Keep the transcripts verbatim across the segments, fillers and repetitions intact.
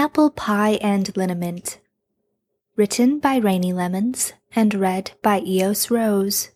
Apple Pie and Liniment. Written by Rainy Lemons and read by Eos Rose.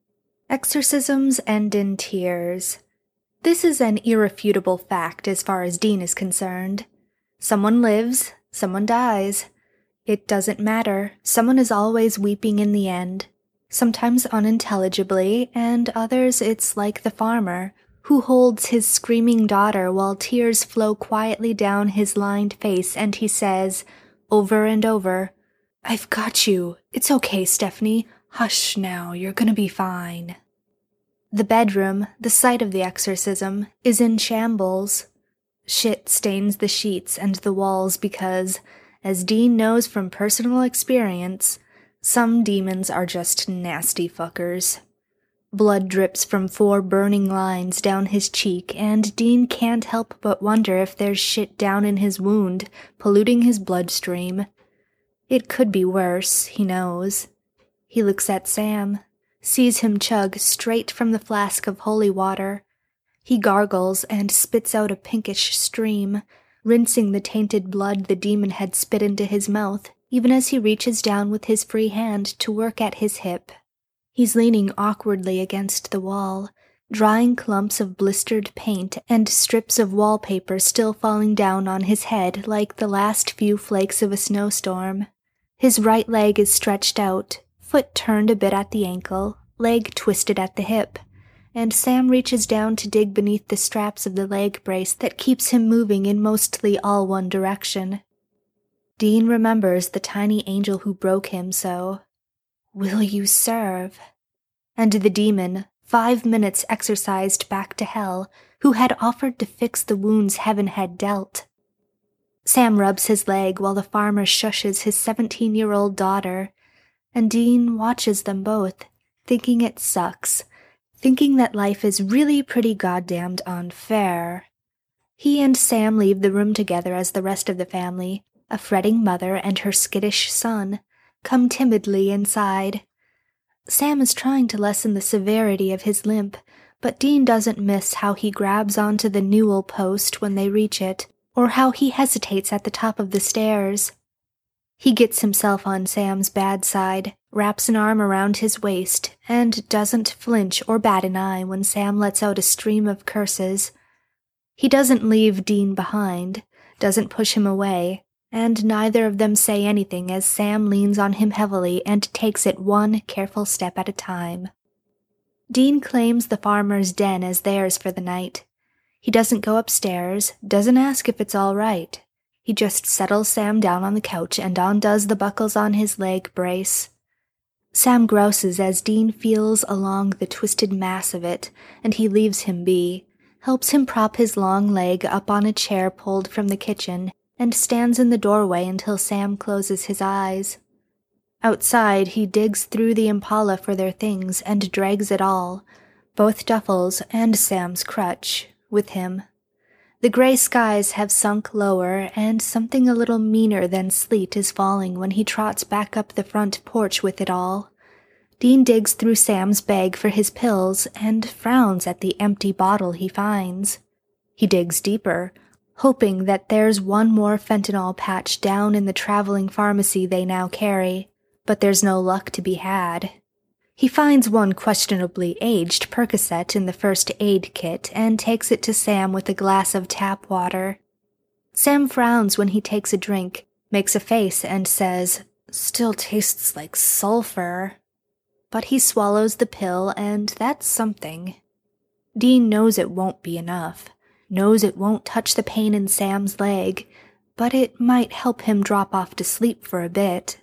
Exorcisms end in tears. This is an irrefutable fact as far as Dean is concerned. Someone lives, someone dies. It doesn't matter, someone is always weeping in the end. Sometimes unintelligibly, and others it's like the farmer, who holds his screaming daughter while tears flow quietly down his lined face and he says, over and over, "I've got you. It's okay, Stephanie. Hush now, you're gonna be fine." The bedroom, the site of the exorcism, is in shambles. Shit stains the sheets and the walls because, as Dean knows from personal experience, some demons are just nasty fuckers. Blood drips from four burning lines down his cheek, and Dean can't help but wonder if there's shit down in his wound, polluting his bloodstream. It could be worse, he knows. He looks at Sam, sees him chug straight from the flask of holy water. He gargles and spits out a pinkish stream, rinsing the tainted blood the demon had spit into his mouth, even as he reaches down with his free hand to work at his hip. He's leaning awkwardly against the wall, drying clumps of blistered paint and strips of wallpaper still falling down on his head like the last few flakes of a snowstorm. His right leg is stretched out, foot turned a bit at the ankle, leg twisted at the hip, and Sam reaches down to dig beneath the straps of the leg brace that keeps him moving in mostly all one direction. Dean remembers the tiny angel who broke him so. "Will you serve?" And the demon, five minutes exorcised back to hell, who had offered to fix the wounds heaven had dealt. Sam rubs his leg while the farmer shushes his seventeen-year-old daughter, and Dean watches them both, thinking it sucks, thinking that life is really pretty goddamned unfair. He and Sam leave the room together as the rest of the family, a fretting mother and her skittish son, come timidly inside. Sam is trying to lessen the severity of his limp, but Dean doesn't miss how he grabs onto the newel post when they reach it, or how he hesitates at the top of the stairs. He gets himself on Sam's bad side, wraps an arm around his waist, and doesn't flinch or bat an eye when Sam lets out a stream of curses. He doesn't leave Dean behind, doesn't push him away, and neither of them say anything as Sam leans on him heavily and takes it one careful step at a time. Dean claims the farmer's den as theirs for the night. He doesn't go upstairs, doesn't ask if it's all right. He just settles Sam down on the couch and undoes the buckles on his leg brace. Sam grouses as Dean feels along the twisted mass of it, and he leaves him be, helps him prop his long leg up on a chair pulled from the kitchen, and stands in the doorway until Sam closes his eyes. Outside, he digs through the Impala for their things and drags it all, both duffels and Sam's crutch, with him. The gray skies have sunk lower, and something a little meaner than sleet is falling when he trots back up the front porch with it all. Dean digs through Sam's bag for his pills and frowns at the empty bottle he finds. He digs deeper, hoping that there's one more fentanyl patch down in the traveling pharmacy they now carry, but there's no luck to be had. He finds one questionably aged Percocet in the first aid kit and takes it to Sam with a glass of tap water. Sam frowns when he takes a drink, makes a face and says, "Still tastes like sulfur." But he swallows the pill and that's something. Dean knows it won't be enough. Knows it won't touch the pain in Sam's leg, but it might help him drop off to sleep for a bit.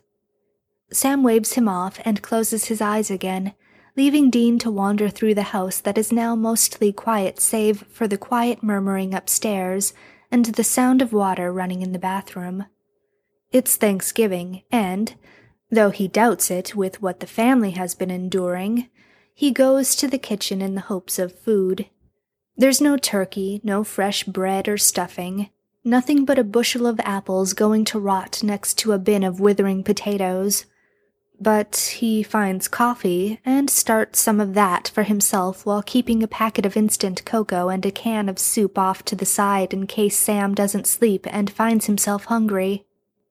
Sam waves him off and closes his eyes again, leaving Dean to wander through the house that is now mostly quiet save for the quiet murmuring upstairs and the sound of water running in the bathroom. It's Thanksgiving, and, though he doubts it with what the family has been enduring, he goes to the kitchen in the hopes of food. There's no turkey, no fresh bread or stuffing, nothing but a bushel of apples going to rot next to a bin of withering potatoes. But he finds coffee and starts some of that for himself while keeping a packet of instant cocoa and a can of soup off to the side in case Sam doesn't sleep and finds himself hungry.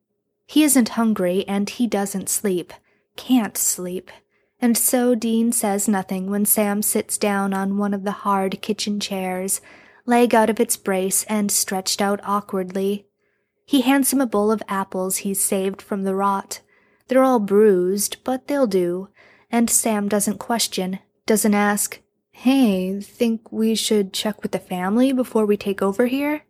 He isn't hungry and he doesn't sleep, can't sleep, and so Dean says nothing when Sam sits down on one of the hard kitchen chairs, leg out of its brace and stretched out awkwardly. He hands him a bowl of apples he's saved from the rot. They're all bruised, but they'll do, and Sam doesn't question, doesn't ask, "Hey, think we should check with the family before we take over here?"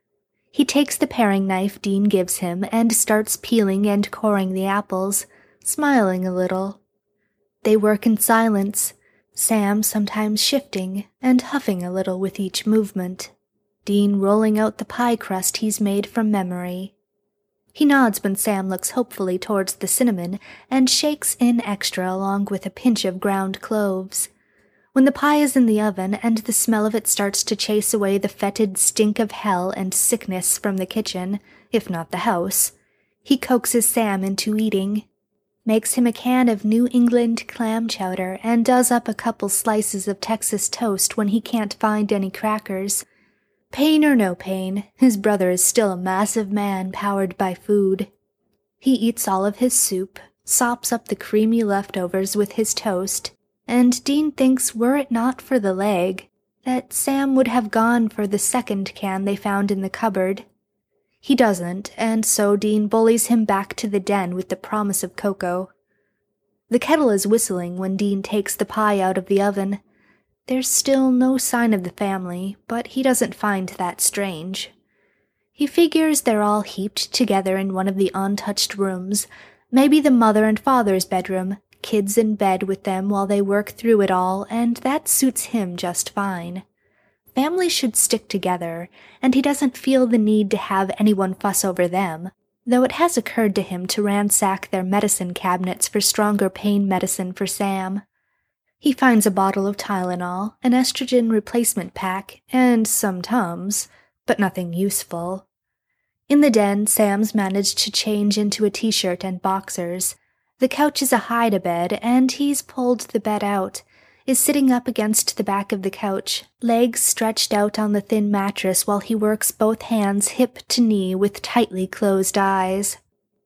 He takes the paring knife Dean gives him and starts peeling and coring the apples, smiling a little. They work in silence, Sam sometimes shifting and huffing a little with each movement, Dean rolling out the pie crust he's made from memory. He nods when Sam looks hopefully towards the cinnamon and shakes in extra along with a pinch of ground cloves. When the pie is in the oven and the smell of it starts to chase away the fetid stink of hell and sickness from the kitchen, if not the house, he coaxes Sam into eating, makes him a can of New England clam chowder and does up a couple slices of Texas toast when he can't find any crackers. Pain or no pain, his brother is still a massive man powered by food. He eats all of his soup, sops up the creamy leftovers with his toast, and Dean thinks were it not for the leg, that Sam would have gone for the second can they found in the cupboard. He doesn't, and so Dean bullies him back to the den with the promise of cocoa. The kettle is whistling when Dean takes the pie out of the oven. There's still no sign of the family, but he doesn't find that strange. He figures they're all heaped together in one of the untouched rooms, maybe the mother and father's bedroom, kids in bed with them while they work through it all, and that suits him just fine. Families should stick together, and he doesn't feel the need to have anyone fuss over them, though it has occurred to him to ransack their medicine cabinets for stronger pain medicine for Sam. He finds a bottle of Tylenol, an estrogen replacement pack, and some Tums, but nothing useful. In the den, Sam's managed to change into a t-shirt and boxers. The couch is a hide-a-bed, and he's pulled the bed out, is sitting up against the back of the couch, legs stretched out on the thin mattress while he works both hands hip to knee with tightly closed eyes.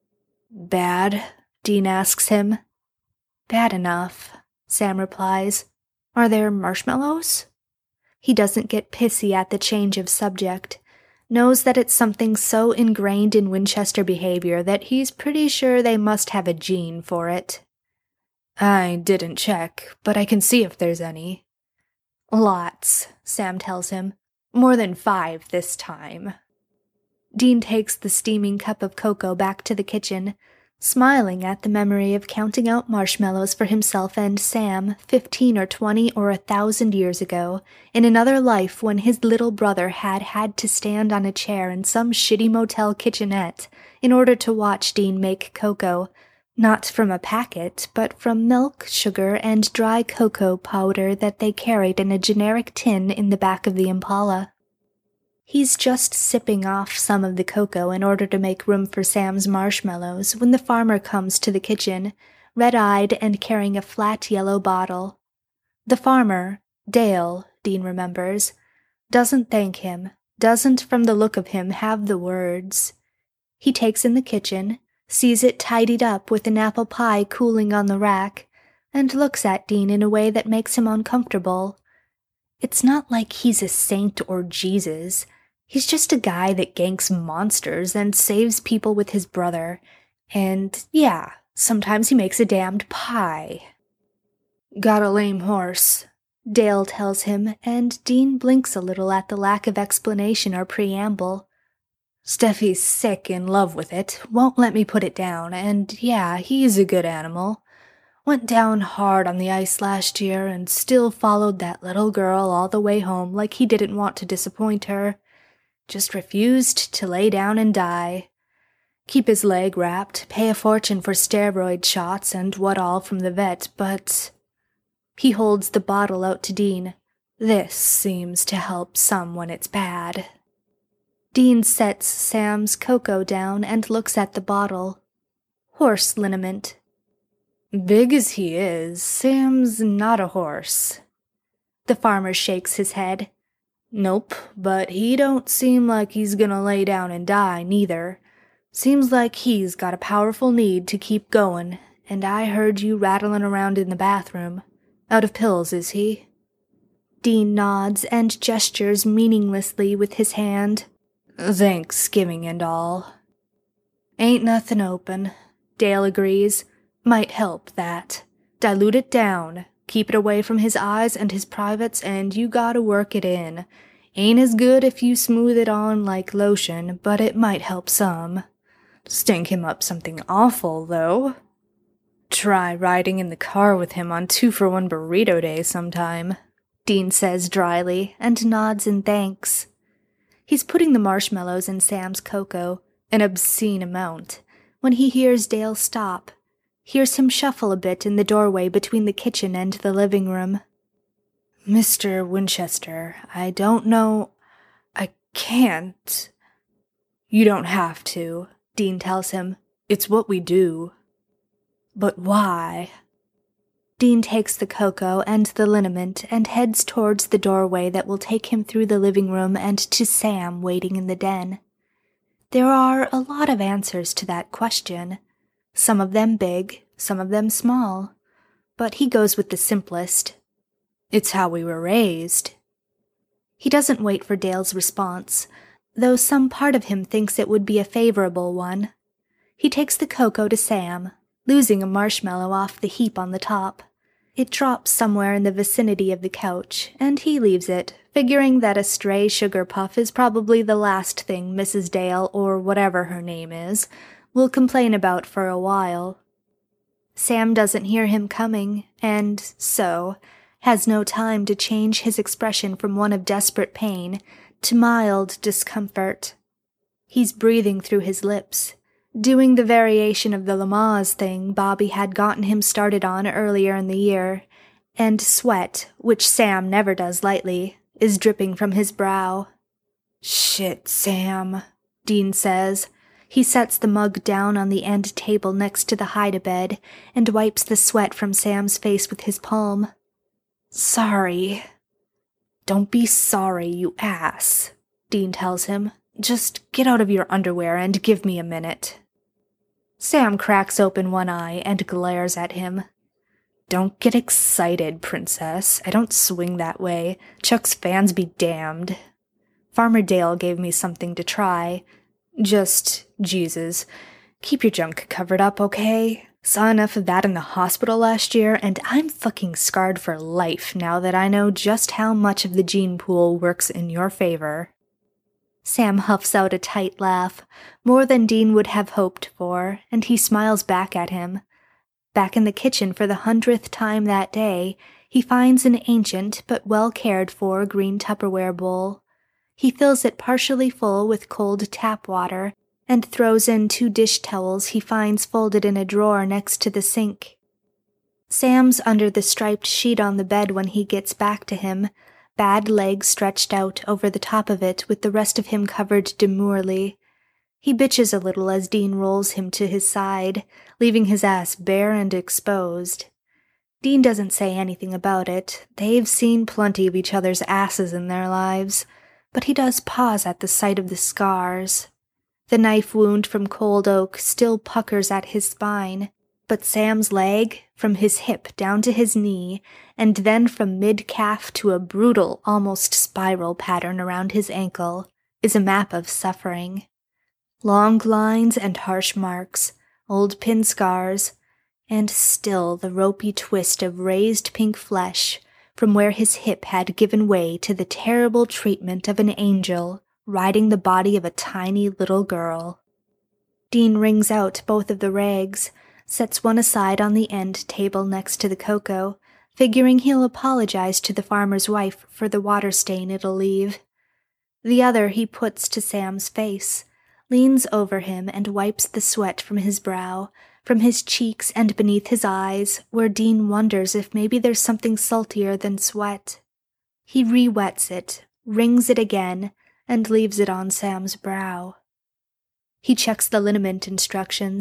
"Bad?" Dean asks him. "Bad enough," Sam replies. "Are there marshmallows?" He doesn't get pissy at the change of subject, knows that it's something so ingrained in Winchester behavior that he's pretty sure they must have a gene for it. "I didn't check, but I can see if there's any." "Lots," Sam tells him. "More than five this time." Dean takes the steaming cup of cocoa back to the kitchen, smiling at the memory of counting out marshmallows for himself and Sam fifteen or twenty or a thousand years ago, in another life when his little brother had had to stand on a chair in some shitty motel kitchenette in order to watch Dean make cocoa, not from a packet, but from milk, sugar, and dry cocoa powder that they carried in a generic tin in the back of the Impala. He's just sipping off some of the cocoa in order to make room for Sam's marshmallows when the farmer comes to the kitchen, red-eyed and carrying a flat yellow bottle. The farmer, Dale, Dean remembers, doesn't thank him, doesn't from the look of him have the words. He takes in the kitchen, sees it tidied up with an apple pie cooling on the rack, and looks at Dean in a way that makes him uncomfortable. It's not like he's a saint or Jesus. He's just a guy that ganks monsters and saves people with his brother. And, yeah, sometimes he makes a damned pie. "Got a lame horse," Dale tells him, and Dean blinks a little at the lack of explanation or preamble. "Steffi's sick in love with it, won't let me put it down, and yeah, he's a good animal. Went down hard on the ice last year and still followed that little girl all the way home like he didn't want to disappoint her. Just refused to lay down and die. Keep his leg wrapped, pay a fortune for steroid shots and what all from the vet, but..." He holds the bottle out to Dean. "This seems to help some when it's bad." Dean sets Sam's cocoa down and looks at the bottle. Horse liniment. Big as he is, Sam's not a horse. The farmer shakes his head. Nope, but he don't seem like he's gonna lay down and die, neither. Seems like he's got a powerful need to keep going, and I heard you rattling around in the bathroom. Out of pills, is he? Dean nods and gestures meaninglessly with his hand. Thanksgiving and all. Ain't nothing open, Dale agrees. Might help, that. Dilute it down. Keep it away from his eyes and his privates, and you gotta work it in. Ain't as good if you smooth it on like lotion, but it might help some. Stink him up something awful, though. Try riding in the car with him on two-for-one burrito day sometime, Dean says dryly, and nods in thanks. He's putting the marshmallows in Sam's cocoa, an obscene amount, when he hears Dale stop, hears him shuffle a bit in the doorway between the kitchen and the living room. Mister Winchester, I don't know... I can't... You don't have to, Dean tells him. It's what we do. But why? Dean takes the cocoa and the liniment and heads towards the doorway that will take him through the living room and to Sam waiting in the den. There are a lot of answers to that question, some of them big, some of them small, but he goes with the simplest. It's how we were raised. He doesn't wait for Dale's response, though some part of him thinks it would be a favorable one. He takes the cocoa to Sam, losing a marshmallow off the heap on the top. It drops somewhere in the vicinity of the couch, and he leaves it, figuring that a stray sugar puff is probably the last thing Missus Dale, or whatever her name is, will complain about for a while. Sam doesn't hear him coming, and so has no time to change his expression from one of desperate pain to mild discomfort. He's breathing through his lips, doing the variation of the Lamaze thing Bobby had gotten him started on earlier in the year, and sweat, which Sam never does lightly, is dripping from his brow. Shit, Sam, Dean says. He sets the mug down on the end table next to the hide-a-bed and wipes the sweat from Sam's face with his palm. Sorry. Don't be sorry, you ass, Dean tells him. Just get out of your underwear and give me a minute. Sam cracks open one eye and glares at him. Don't get excited, princess. I don't swing that way. Chuck's fans be damned. Farmer Dale gave me something to try. Just, Jesus, keep your junk covered up, okay? Saw enough of that in the hospital last year, and I'm fucking scarred for life now that I know just how much of the gene pool works in your favor. Sam huffs out a tight laugh, more than Dean would have hoped for, and he smiles back at him. Back in the kitchen for the hundredth time that day, he finds an ancient but well-cared-for green Tupperware bowl. He fills it partially full with cold tap water, and throws in two dish towels he finds folded in a drawer next to the sink. Sam's under the striped sheet on the bed when he gets back to him, bad legs stretched out over the top of it with the rest of him covered demurely. He bitches a little as Dean rolls him to his side, leaving his ass bare and exposed. Dean doesn't say anything about it. They've seen plenty of each other's asses in their lives, but he does pause at the sight of the scars. The knife wound from cold oak still puckers at his spine, but Sam's leg, from his hip down to his knee, and then from mid-calf to a brutal, almost spiral pattern around his ankle, is a map of suffering. Long lines and harsh marks, old pin scars, and still the ropey twist of raised pink flesh from where his hip had given way to the terrible treatment of an angel riding the body of a tiny little girl. Dean wrings out both of the rags, sets one aside on the end table next to the cocoa, figuring he'll apologize to the farmer's wife for the water stain it'll leave. The other he puts to Sam's face, leans over him and wipes the sweat from his brow, from his cheeks and beneath his eyes, where Dean wonders if maybe there's something saltier than sweat. He re-wets it, wrings it again, and leaves it on Sam's brow. He checks the liniment instructions,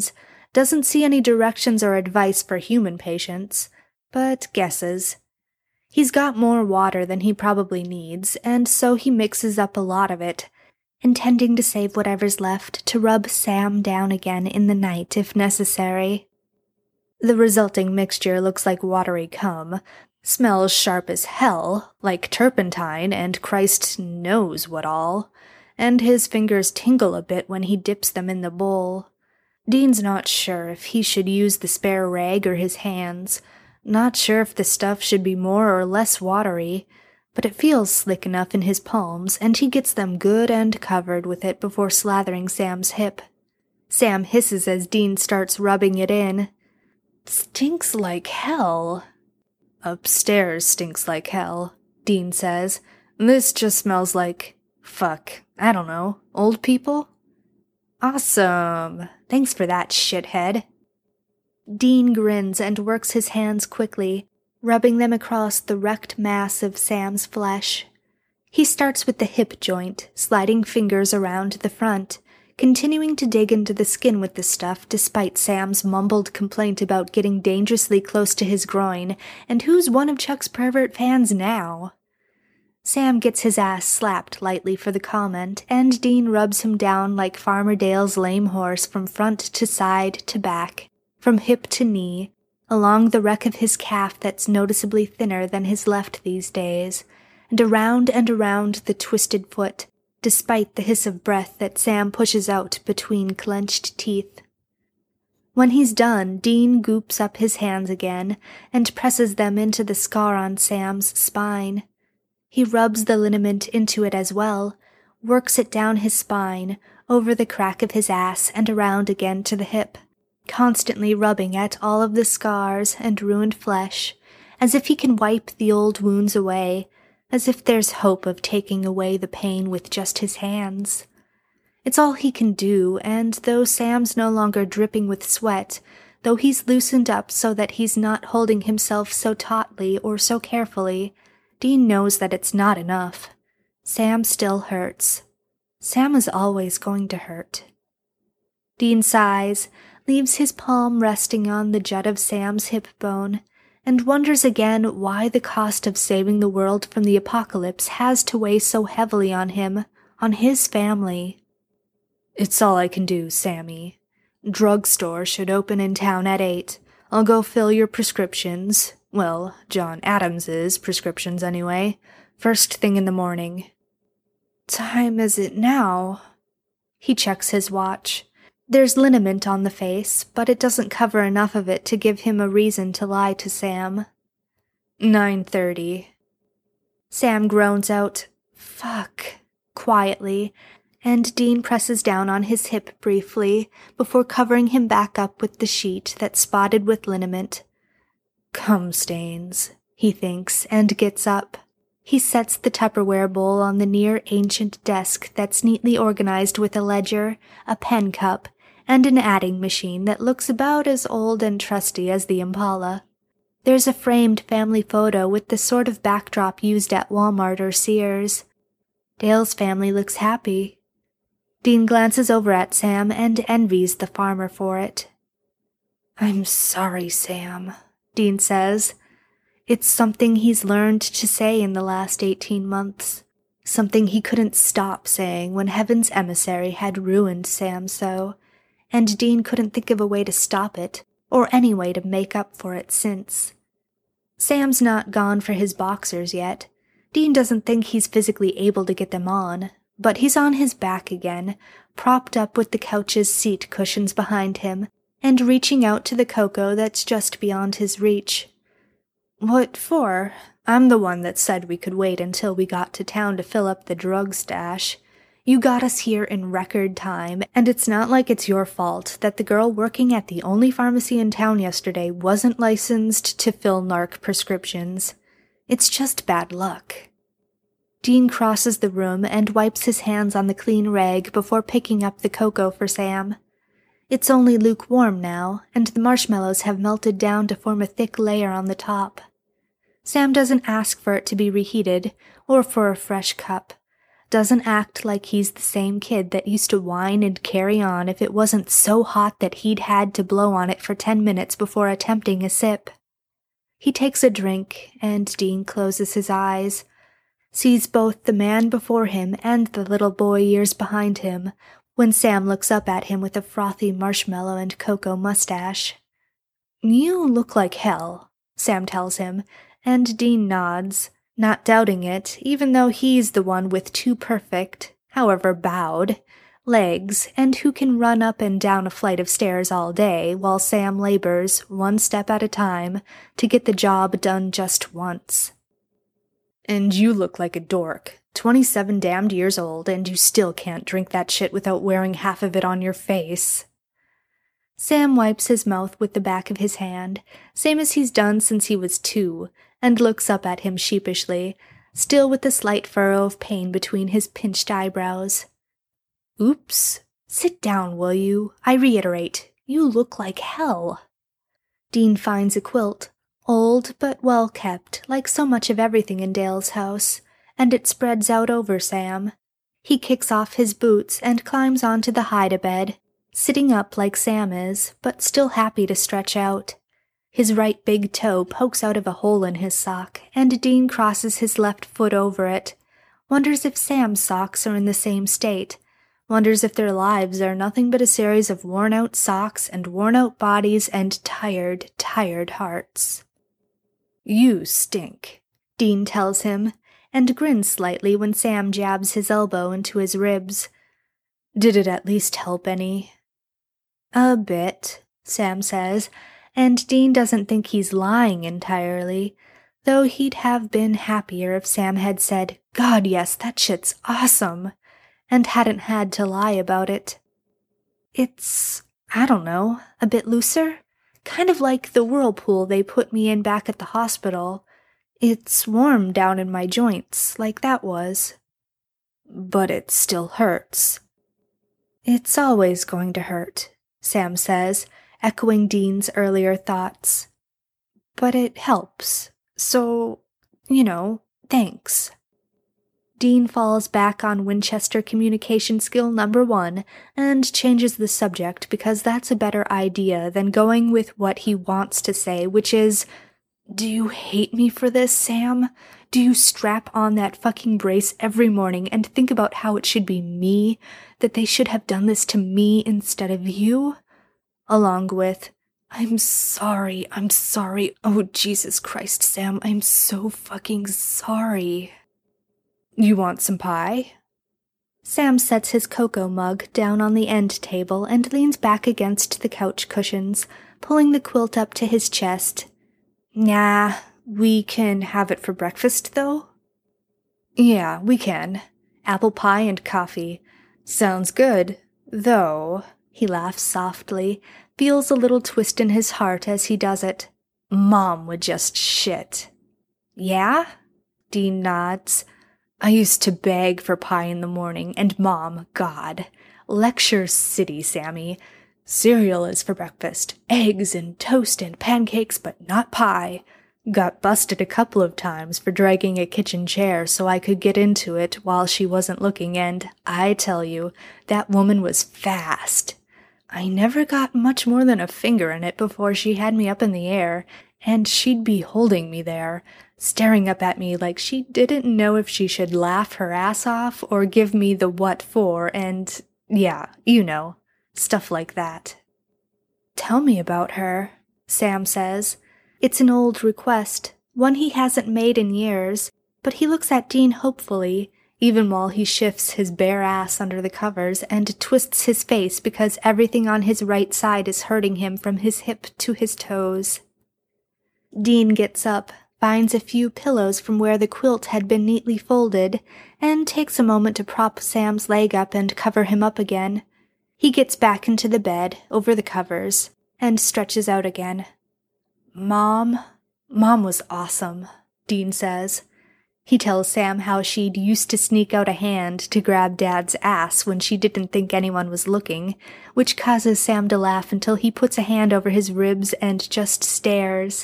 Doesn't see any directions or advice for human patients, but guesses. He's got more water than he probably needs, and so he mixes up a lot of it, intending to save whatever's left to rub Sam down again in the night if necessary. The resulting mixture looks like watery cum, smells sharp as hell, like turpentine and Christ knows what all, and his fingers tingle a bit when he dips them in the bowl. Dean's not sure if he should use the spare rag or his hands, not sure if the stuff should be more or less watery, but it feels slick enough in his palms, and he gets them good and covered with it before slathering Sam's hip. Sam hisses as Dean starts rubbing it in. Stinks like hell. Upstairs stinks like hell, Dean says. This just smells like, fuck, I don't know, old people? Awesome. Thanks for that, shithead. Dean grins and works his hands quickly, rubbing them across the wrecked mass of Sam's flesh. He starts with the hip joint, sliding fingers around the front, continuing to dig into the skin with the stuff despite Sam's mumbled complaint about getting dangerously close to his groin, and who's one of Chuck's pervert fans now? Sam gets his ass slapped lightly for the comment, and Dean rubs him down like Farmer Dale's lame horse from front to side to back, from hip to knee, along the wreck of his calf that's noticeably thinner than his left these days, and around and around the twisted foot, despite the hiss of breath that Sam pushes out between clenched teeth. When he's done, Dean goops up his hands again and presses them into the scar on Sam's spine. He rubs the liniment into it as well, works it down his spine, over the crack of his ass and around again to the hip, constantly rubbing at all of the scars and ruined flesh, as if he can wipe the old wounds away, as if there's hope of taking away the pain with just his hands. It's all he can do, and though Sam's no longer dripping with sweat, though he's loosened up so that he's not holding himself so tautly or so carefully, Dean knows that it's not enough. Sam still hurts. Sam is always going to hurt. Dean sighs, leaves his palm resting on the jut of Sam's hip bone, and wonders again why the cost of saving the world from the apocalypse has to weigh so heavily on him, on his family. It's all I can do, Sammy. Drugstore should open in town at eight. I'll go fill your prescriptions. Well, John Adams's prescriptions anyway. First thing in the morning. Time is it now? He checks his watch. There's liniment on the face, but it doesn't cover enough of it to give him a reason to lie to Sam. Nine thirty. Sam groans out, "Fuck," quietly, and Dean presses down on his hip briefly before covering him back up with the sheet that's spotted with liniment. Cum stains, he thinks, and gets up. He sets the Tupperware bowl on the near-ancient desk that's neatly organized with a ledger, a pen cup, and an adding machine that looks about as old and trusty as the Impala. There's a framed family photo with the sort of backdrop used at Walmart or Sears. Dale's family looks happy. Dean glances over at Sam and envies the farmer for it. "I'm sorry, Sam," Dean says. It's something he's learned to say in the last eighteen months, something he couldn't stop saying when Heaven's emissary had ruined Sam so, and Dean couldn't think of a way to stop it, or any way to make up for it since. Sam's not gone for his boxers yet. Dean doesn't think he's physically able to get them on, but he's on his back again, propped up with the couch's seat cushions behind him, and reaching out to the cocoa that's just beyond his reach. "What for? I'm the one that said we could wait until we got to town to fill up the drug stash. You got us here in record time, and it's not like it's your fault that the girl working at the only pharmacy in town yesterday wasn't licensed to fill narc prescriptions. It's just bad luck." Dean crosses the room and wipes his hands on the clean rag before picking up the cocoa for Sam. It's only lukewarm now, and the marshmallows have melted down to form a thick layer on the top. Sam doesn't ask for it to be reheated, or for a fresh cup. doesn't act like he's the same kid that used to whine and carry on if it wasn't so hot that he'd had to blow on it for ten minutes before attempting a sip. He takes a drink, and Dean closes his eyes, sees both the man before him and the little boy years behind him, when Sam looks up at him with a frothy marshmallow and cocoa mustache. "You look like hell," Sam tells him, and Dean nods, not doubting it, even though he's the one with two perfect, however bowed, legs, and who can run up and down a flight of stairs all day, while Sam labors, one step at a time, to get the job done just once. "And you look like a dork. Twenty-seven damned years old, and you still can't drink that shit without wearing half of it on your face." Sam wipes his mouth with the back of his hand, same as he's done since he was two, and looks up at him sheepishly, still with the slight furrow of pain between his pinched eyebrows. "Oops. Sit down, will you? I reiterate, you look like hell." Dean finds a quilt, old but well kept, like so much of everything in Dale's house, and it spreads out over Sam. He kicks off his boots and climbs onto the hide-a-bed, sitting up like Sam is, but still happy to stretch out. His right big toe pokes out of a hole in his sock, and Dean crosses his left foot over it, wonders if Sam's socks are in the same state, wonders if their lives are nothing but a series of worn-out socks and worn-out bodies and tired, tired hearts. "You stink," Dean tells him, and grins slightly when Sam jabs his elbow into his ribs. "Did it at least help any?" "A bit," Sam says, and Dean doesn't think he's lying entirely, though he'd have been happier if Sam had said, "God, yes, that shit's awesome," and hadn't had to lie about it. "It's, I don't know, a bit looser? Kind of like the whirlpool they put me in back at the hospital. It's warm down in my joints, like that was." "But it still hurts." "It's always going to hurt," Sam says, echoing Dean's earlier thoughts. "But it helps, so, you know, thanks." Dean falls back on Winchester communication skill number one and changes the subject because that's a better idea than going with what he wants to say, which is, "Do you hate me for this, Sam? Do you strap on that fucking brace every morning and think about how it should be me, that they should have done this to me instead of you?" Along with, "I'm sorry, I'm sorry, oh Jesus Christ, Sam, I'm so fucking sorry." "You want some pie?" Sam sets his cocoa mug down on the end table and leans back against the couch cushions, pulling the quilt up to his chest. "Nah, we can have it for breakfast, though?" "Yeah, we can. Apple pie and coffee. Sounds good, though," he laughs softly, feels a little twist in his heart as he does it. "Mom would just shit." "Yeah?" Dean nods. "I used to beg for pie in the morning, and Mom, God. Lecture City, Sammy. Cereal is for breakfast, eggs and toast and pancakes, but not pie. Got busted a couple of times for dragging a kitchen chair so I could get into it while she wasn't looking, and, I tell you, that woman was fast. I never got much more than a finger in it before she had me up in the air, and she'd be holding me there, staring up at me like she didn't know if she should laugh her ass off or give me the what for, and, yeah, you know, stuff like that." "Tell me about her," Sam says. It's an old request, one he hasn't made in years, but he looks at Dean hopefully, even while he shifts his bare ass under the covers and twists his face because everything on his right side is hurting him from his hip to his toes. Dean gets up, finds a few pillows from where the quilt had been neatly folded, and takes a moment to prop Sam's leg up and cover him up again. He gets back into the bed, over the covers, and stretches out again. Mom, Mom was awesome, Dean says. He tells Sam how she'd used to sneak out a hand to grab Dad's ass when she didn't think anyone was looking, which causes Sam to laugh until he puts a hand over his ribs and just stares.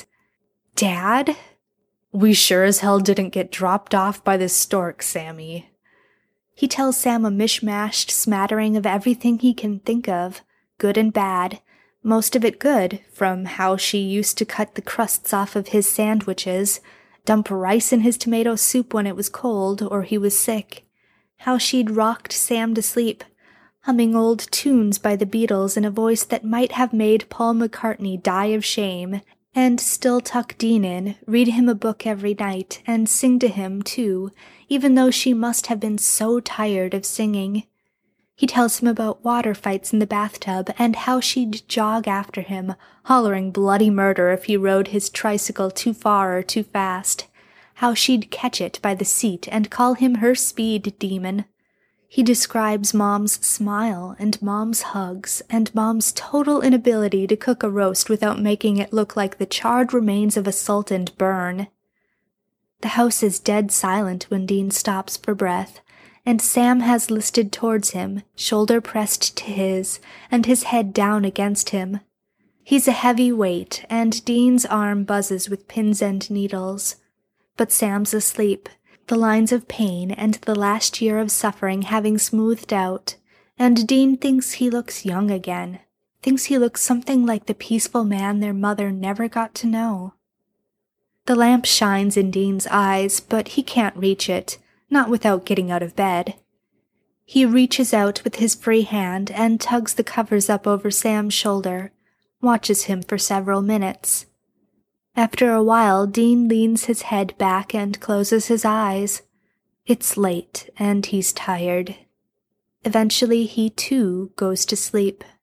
Dad? We sure as hell didn't get dropped off by the stork, Sammy. He tells Sam a mishmashed smattering of everything he can think of, good and bad, most of it good, from how she used to cut the crusts off of his sandwiches, dump rice in his tomato soup when it was cold or he was sick, how she'd rocked Sam to sleep, humming old tunes by the Beatles in a voice that might have made Paul McCartney die of shame, and still tuck Dean in, read him a book every night, and sing to him, too, even though she must have been so tired of singing. He tells him about water fights in the bathtub and how she'd jog after him, hollering bloody murder if he rode his tricycle too far or too fast, how she'd catch it by the seat and call him her speed demon. He describes Mom's smile and Mom's hugs and Mom's total inability to cook a roast without making it look like the charred remains of a sultaned burn. The house is dead silent when Dean stops for breath, and Sam has listed towards him, shoulder pressed to his, and his head down against him. He's a heavy weight, and Dean's arm buzzes with pins and needles. But Sam's asleep, the lines of pain and the last year of suffering having smoothed out, and Dean thinks he looks young again, thinks he looks something like the peaceful man their mother never got to know. The lamp shines in Dean's eyes, but he can't reach it, not without getting out of bed. He reaches out with his free hand and tugs the covers up over Sam's shoulder, watches him for several minutes. After a while, Dean leans his head back and closes his eyes. It's late, and he's tired. Eventually, he too goes to sleep.